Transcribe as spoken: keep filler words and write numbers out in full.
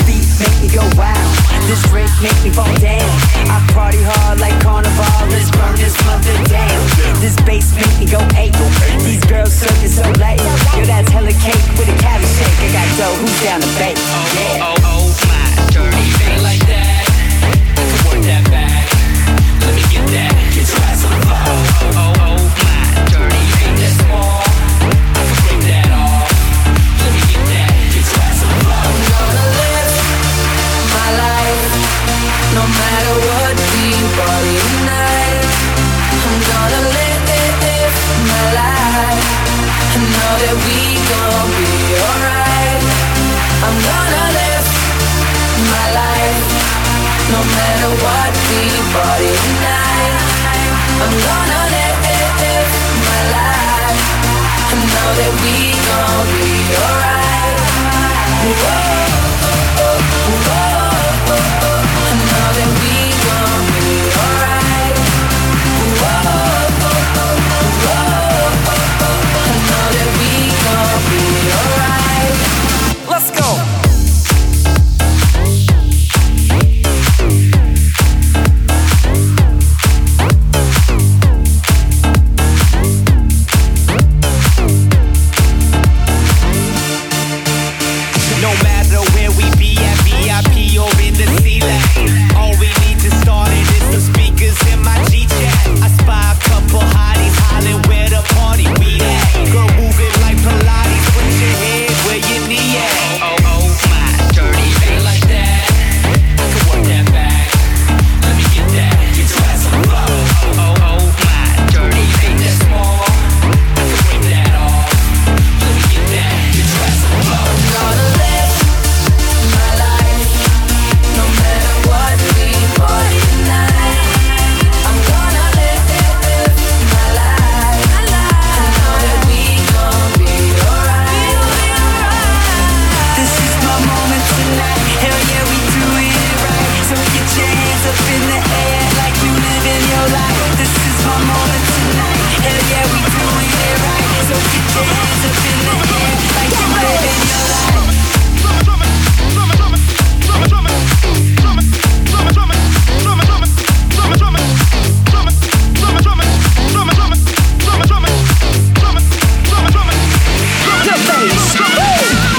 beat make me go wild. This drink make me fall down. I party hard like carnival. Let's burn this mother down. This bass make me go ape. These girls circling so late. Yo, that's hella cake with a cabbage shake. I got dough, who's down to bake? Yeah. Oh, oh, oh, my dirty feel like that. I can work that back. Let me get that. Get your ass on the floor. Oh, oh, oh, my dirty feel that small. I can break that off. Let me get that. Get your ass on the floor. I'm gonna live my life, no matter what we party tonight. I'm gonna live my life. I know that we gon' be alright. I'm gonna live my life, no matter what we party tonight. I'm gonna live my life. I know that we gon' be alright. Whoa.